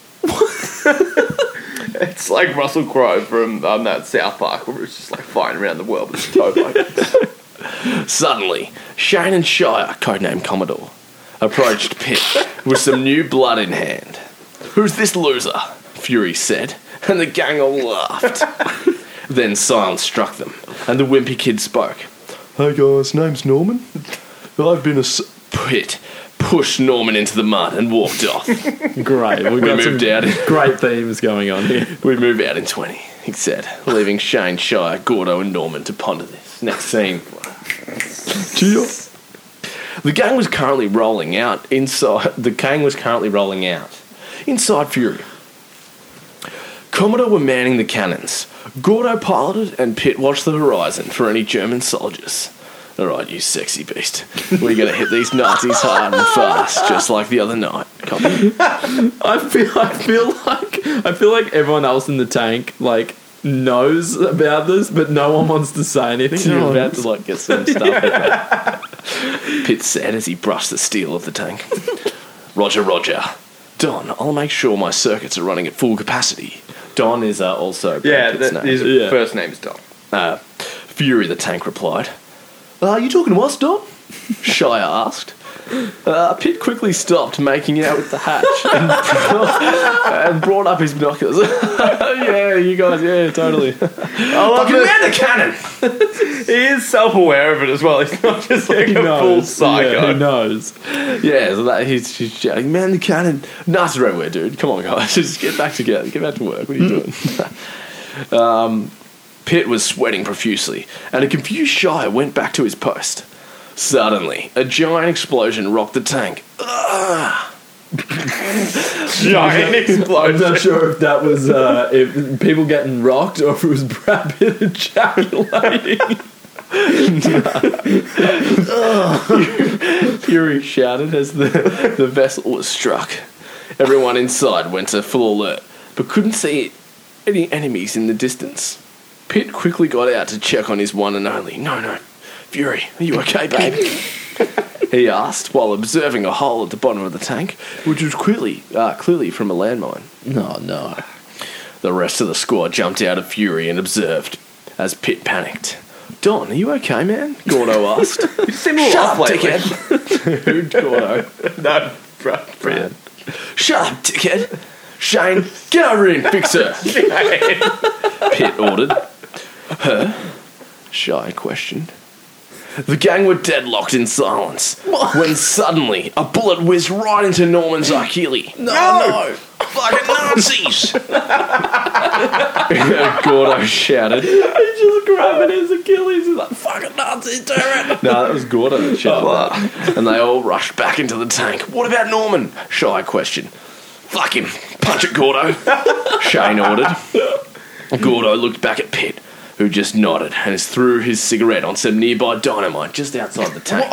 It's like Russell Crowe from um, that South Park where it's just like fighting around the world with his towboat. Suddenly, Shane and Shire, codenamed Commodore, approached Pitt with some new blood in hand. Who's this loser? Fury said, and the gang all laughed. Then silence struck them, and the wimpy kid spoke. Hey guys, name's Norman. I've been a... S-. Pitt pushed Norman into the mud and walked off. Great. We've We got moved some out. great themes going on here. We move out in twenty, he said, leaving Shane, Shire, Gordo, and Norman to ponder this. Next scene. Cheers. The gang was currently rolling out inside. The gang was currently rolling out inside Fury. Commodore were manning the cannons. Gordo piloted, and Pitt watched the horizon for any German soldiers. All right, you sexy beast. We're gonna hit these Nazis hard and fast, just like the other night. Copy. I feel. I feel like. I feel like everyone else in the tank like knows about this, but no one wants to say anything. You're No about one's- to like get some stuff. Pitt said as he brushed the steel of the tank. Roger, Roger. Don, I'll make sure my circuits are running at full capacity. Don is uh, also yeah, Pitt's that, name. his Yeah. first name's Dom. Uh, Fury the tank replied. Are you talking to us, Don? Shire asked. Uh, Pitt quickly stopped making out with the hatch and brought, and brought up his binoculars. Yeah, you guys, yeah, totally. I love Fucking that man the cannon! he is self-aware of it as well. He's not just like a full psycho. Yeah, he knows. Yeah, so that, he's, he's shouting, man the cannon. Nah, it's everywhere, dude. Come on, guys. Just get back together. Get back to work. What are you doing? um, Pitt was sweating profusely, and a confused Shire went back to his post. Suddenly, a giant explosion rocked the tank. Ugh. Giant I'm explosion. not sure if that was uh, if people getting rocked or if it was Brad Pitt ejaculating. Fury shouted as the, the vessel was struck. Everyone inside went to full alert, but couldn't see any enemies in the distance. Pitt quickly got out to check on his one and only. No, no. Fury, are you okay, baby? He asked, while observing a hole at the bottom of the tank, which was clearly, uh, clearly from a landmine. No, no. The rest of the squad jumped out of fury and observed, as Pitt panicked. Don, are you okay, man? Gordo asked. You seem a little Shut off up, lately. dickhead. Who, Gordo? No, Brad. Brad. Shut up, dickhead. Shane, get over here and fix her. Pitt ordered. Her? Shy questioned. The gang were deadlocked in silence when suddenly a bullet whizzed right into Norman's Achille. No, no. Fucking Nazis! Gordo shouted. He's just grabbing his Achilles. He's like, fucking Nazis, do it. No, that was Gordo that shouted that. And they all rushed back into the tank. What about Norman? Shy questioned. Fuck him. Punch it, Gordo. Shane ordered. Gordo looked back at Pitt, who just nodded and threw his cigarette on some nearby dynamite just outside the tank.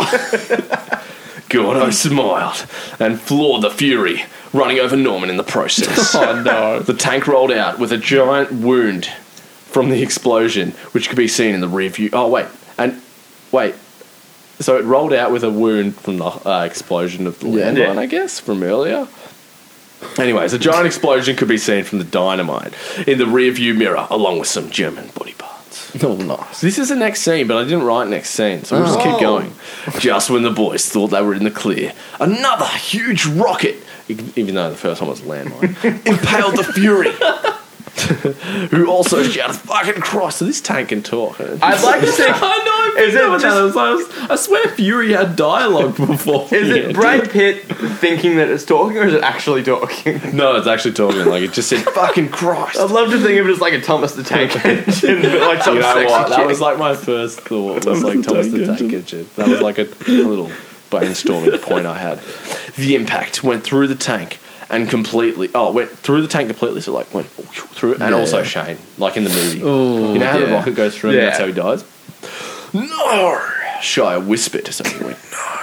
Gordo smiled and floored the Fury, running over Norman in the process. Oh, no. The tank rolled out with a giant wound from the explosion, which could be seen in the rear view. Oh, wait. And, wait. So it rolled out with a wound from the uh, explosion of the Yeah. landmine, Yeah. I guess, from earlier. Anyways, a giant explosion could be seen from the dynamite in the rear view mirror, along with some German body parts. Oh, nice. This is the next scene, but I didn't write next scene, so we'll just keep Oh. going. Just when the boys thought they were in the clear, another huge rocket, even though the first one was a landmine, impaled the Fury, who also shouted, fucking Christ, so this tank can talk. I'd like to see. I know. Is it what just- that was. I, was, I swear Fury had dialogue before. Is it Brad Pitt thinking that it's talking, or is it actually talking? No, it's actually talking, like, it just said, fucking Christ. I'd love to think of it as like a Thomas the Tank Engine, but like some You know sexy what? That chick. was like my first thought. Was Thomas like the Thomas the Tank Tank Engine. That was like a, a little brainstorming point I had. The impact went through the tank and completely. Oh, it went through the tank completely. So like went through it, and Yeah. also Shane, like in the movie. Ooh, you know how the yeah. rocket goes through him, and Yeah. that's how he dies. No, Shire whispered to something. Went no.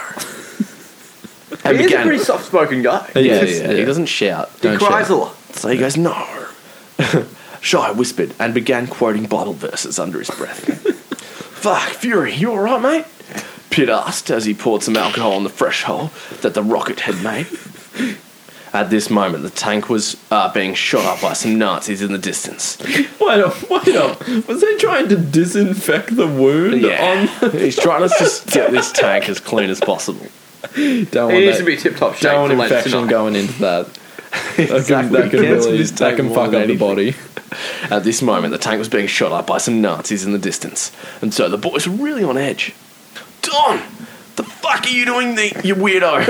And He is a began. pretty soft-spoken guy. Yeah, Yeah, yeah, yeah. He doesn't shout. He Don't cries shout. a lot. So he goes, no. Shire whispered and began quoting Bible verses under his breath. Fuck, Fury, you alright, mate? Pitt asked as he poured some alcohol on the fresh hole that the rocket had made. At this moment, the tank was uh, being shot up by some Nazis in the distance. Wait up, wait up. Was he trying to disinfect the wound Yeah, on? he's trying to just get this tank as clean as possible. Don't He want needs that, to be tip-top shape don't for want later infection tonight. going into that. That Exactly. can, that can Cancel really this that tank can more fuck than up the anything. body. At this moment, the tank was being shot up by some Nazis in the distance, and so the boys were really on edge. Don, the fuck are you doing, the, you weirdo?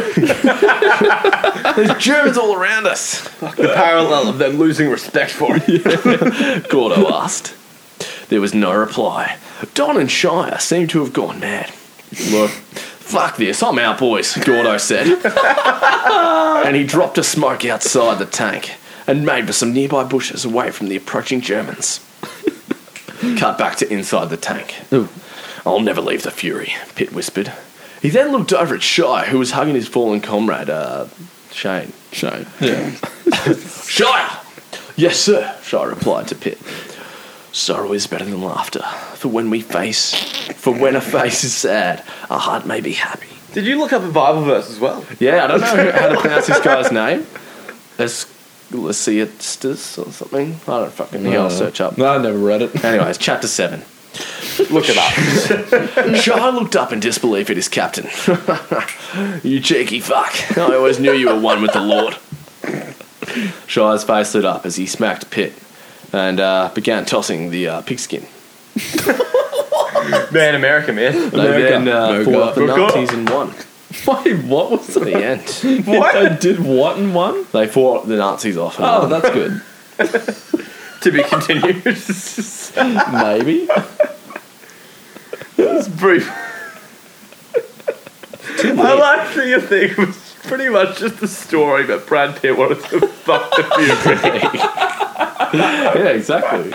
There's Germans all around us. The parallel of them losing respect for it. Gordo asked. There was no reply. Don and Shire seemed to have gone mad. Look, fuck this, I'm out, boys, Gordo said. And he dropped a smoke outside the tank and made for some nearby bushes away from the approaching Germans. Cut back to inside the tank. Ooh. I'll never leave the Fury, Pitt whispered. He then looked over at Shire, who was hugging his fallen comrade, uh, Shane. Shane. Yeah. Shire! Yes, sir, Shire replied to Pitt. Sorrow is better than laughter, for when we face, for when a face is sad, a heart may be happy. Did you look up a Bible verse as well? Yeah, I don't know how to pronounce this guy's name. Es- Lysiastus or something. I don't fucking know. I'll search up. No, I never read it. Anyways, chapter seven. Look it up. Shah looked up in disbelief at his captain. You cheeky fuck. I always knew you were one with the Lord. Shah's face lit up as he smacked Pitt and uh, began tossing the uh, pigskin. Man, America, man. They then uh, America. fought the America. Nazis and won. Wait, what was At the end. What? I did what and one? They fought the Nazis off. And Oh, won. that's good. To be continued. Maybe. It's brief. I like that your thing was pretty much just a story that Brad Pitt wanted to fuck the Fury. Yeah, exactly.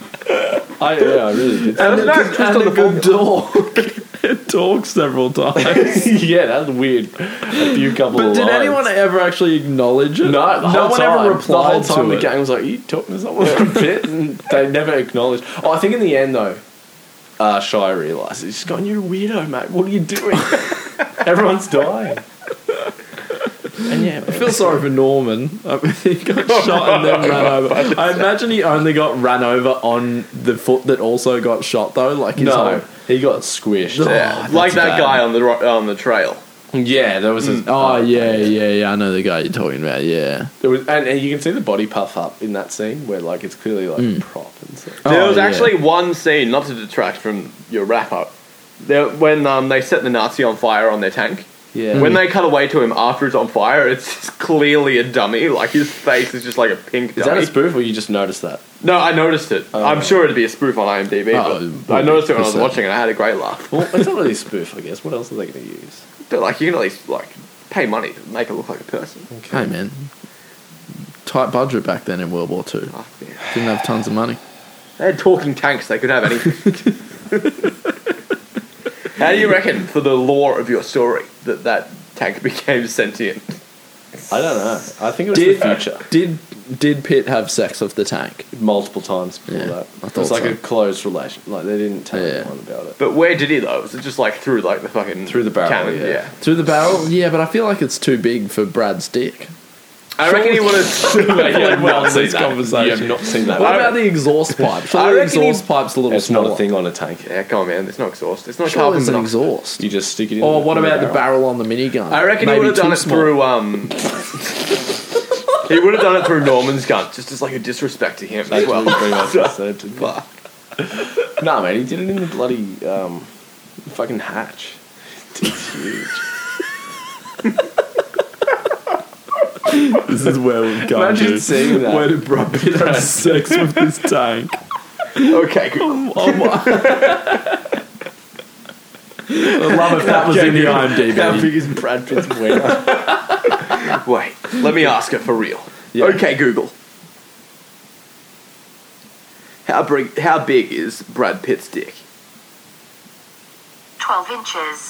I, yeah, I really did. And no twist on the good formula. dog. It talks several times. Yeah, that's weird. A few couple But of did lines. anyone ever actually acknowledge it? No, the no whole one time, ever replied the whole time to the it. gang was like, "Are you talking to someone from Pitt?" And they never acknowledged. Oh, I think in the end though, uh, Shia realised he's just going, "You're a weirdo, mate. What are you doing? Everyone's dying." And yeah, I feel sorry for Norman. I mean, he got shot and then ran over. I imagine he only got ran over on the foot that also got shot, though. Like his no, whole- he got squished. Yeah, Oh, like that's that bad. guy on the ro- on the trail. Yeah, there was. A, Oh yeah, yeah, yeah. I know the guy you're talking about. Yeah. There was, and, and you can see the body puff up in that scene where like it's clearly like Mm. prop and stuff. There Oh, was yeah. actually one scene, not to detract from your wrap up, there, when um, they set the Nazi on fire on their tank. Yeah, When they cut away to him after it's on fire, it's just clearly a dummy. Like his face is just like a pink is that dummy. a spoof or you just noticed that? No, I noticed it. Oh. I'm sure it'd be a spoof on IMDb, Oh, but I noticed it when I was percent. watching it. I had a great laugh. Well, it's not really a spoof, I guess. What else are they going to use? But like, you can at least like pay money to make it look like a person. Hey man, tight budget back then in World War Two. Oh, yeah. Didn't have tons of money. They had talking tanks. They could have anything. How do you reckon, for the lore of your story, that that tank became sentient? I don't know. I think it was Did the future. did did Pitt have sex with the tank? Multiple times before Yeah, that. I It was thought like so. a closed relation. Like they didn't tell Yeah. anyone about it. But where did he though? Was it just like through like the fucking Through the barrel, cannon? yeah. Through the barrel? Yeah, but I feel like it's too big for Brad's dick. I reckon he would have. Mate, you have Well, not seen this that. conversation. You have not seen that. What I- about the exhaust pipe? I Surely the reckon he- exhaust pipe's a little It's smaller. not a thing on a tank. Yeah, come on, man. There's no exhaust. It's not Sure, carbon there's an monoxide. exhaust. You just stick it in. Or the, what in about the barrel. barrel on the minigun? I reckon he Maybe would have too done it small. through. Um, he would have done it through Norman's gun, just as like a disrespect to him That's as well. really pretty much what I said to Fuck. No, man, he did it in the bloody um, fucking hatch. It's huge. This is where we've gone Imagine to. seeing that. Where did Brad Pitt have sex with this tank? Okay, good. Oh my. I'd love if that was in the How IMDb. big is Brad Pitt's wiener? Wait, let me ask it for real. Yeah. Okay, Google. How big? How big is Brad Pitt's dick? twelve inches.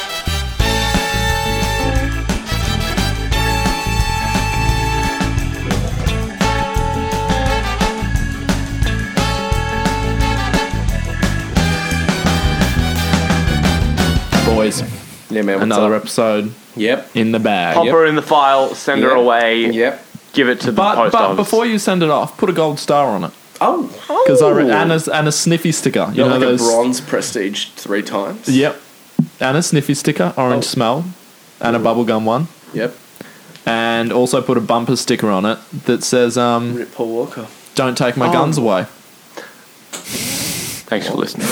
Boys, Yeah, man. What's another up? episode Yep. in the bag. Pop her in the file, send her Yep. away, Yep. give it to the But, post but office. before you send it off, put a gold star on it. Oh. Because I re- and, a, and a sniffy sticker. You You know like those. a bronze prestige three times? Yep. And a sniffy sticker, orange Oh. smell, and a bubblegum one. Yep. And also put a bumper sticker on it that says, um, Rip Paul Walker. don't take my Oh. guns away. Thanks for listening.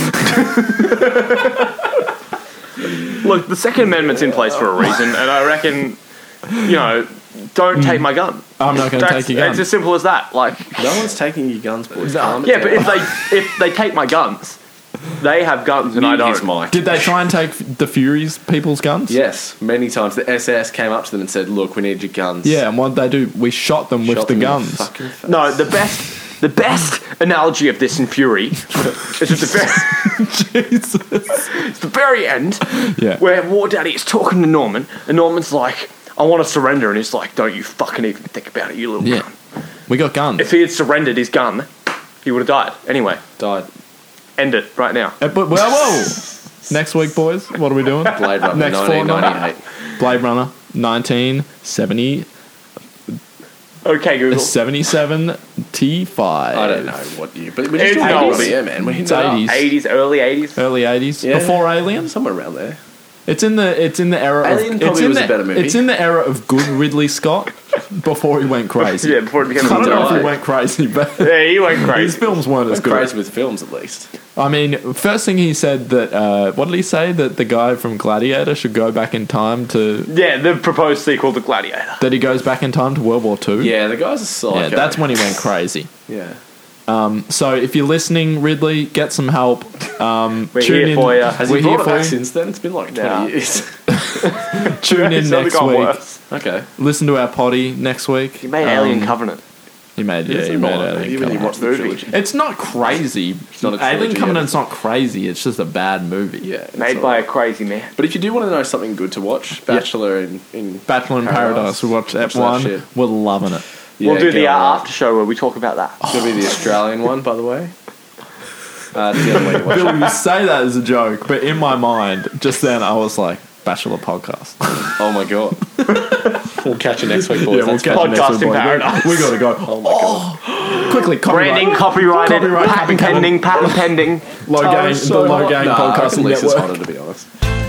Look, the Second Amendment's in place for a reason, and I reckon, you know, don't take my gun. I'm not going to That's- take your It's gun. as simple as that. Like, No one's taking your guns, boys. No. Calm yeah, down. but if they if they take my guns, they have guns and I Mute his don't. mic. Did they try and take the Furies people's guns? Yes, many times. The S S came up to them and said, "Look, we need your guns." Yeah, and what did they do? We shot them with Shot the them in guns. fucking face. No, the best the best analogy of this in Fury is at the very Jesus. it's the very end Yeah. where War Daddy is talking to Norman, and Norman's like, "I want to surrender," and he's like, "Don't you fucking even think about it, you little Yeah. cunt." We got guns. If he had surrendered his gun, he would have died. Anyway, Died. end it right now. Uh, but, well, whoa. Next week, boys, what are we doing? Blade Runner, Next nineteen fortnight. ninety-eight. Blade Runner, nineteen seventy. Okay, Google. seventy-seven T five. I don't know what you, but we're just It's talking about eighties. yeah, man. We're hitting It's it up. eighties. eighties, early eighties. Early eighties. Yeah. Before Aliens. somewhere around there. It's in the it's in the era Alien of probably it's in was the, a better movie. It's in the era of good Ridley Scott before he went crazy. Yeah, before it became I don't know if died. he went crazy, but Yeah, he went his crazy. films weren't as It's good. crazy with films, at least. I mean, first thing he said that uh, what did he say that the guy from Gladiator should go back in time to Yeah, the proposed sequel to Gladiator. that he goes back in time to World War Two. Yeah, the guy's a psycho. Yeah, that's when he went crazy. Yeah. So if you're listening, Ridley, get some help. Um, We're tune here in. for ya. Has We're he here brought it for back you. since then? It's been like twenty Yeah. years. Tune in It's only next gone week. worse. Okay. Listen to our potty next week. He made Um, Alien Covenant. He made yeah, It's he a made lot. Alien You really Covenant. watched the Movie. trilogy. It's not crazy. not a Alien trilogy, Covenant's not crazy. It's just a bad movie. Yeah. it's Made all by a right. crazy man. But if you do want to know something good to watch, Bachelor in, in Bachelor in Paradise. We watched Watch that that one. shit. We're loving it. Yeah, we'll do get the on uh, that. after show where we talk about that. It's going to be the Australian one, by the way. Uh, it's the only way to watch Bill, it. you say that as a joke, but in my mind, just then I was like, Bachelor podcast. Oh my god. We'll catch you next week, boys. Yeah, we'll Thanks, catch mate. you next Podcast week, in boys. Paradise. We gotta go. Oh my god. Quickly, copyright. Branding, copyrighted, Copyright, patent patent pending, patent pending. Low Oh, gang, so the low hot. gang Nah, I reckon podcasting Lisa's network. hotter, to be honest.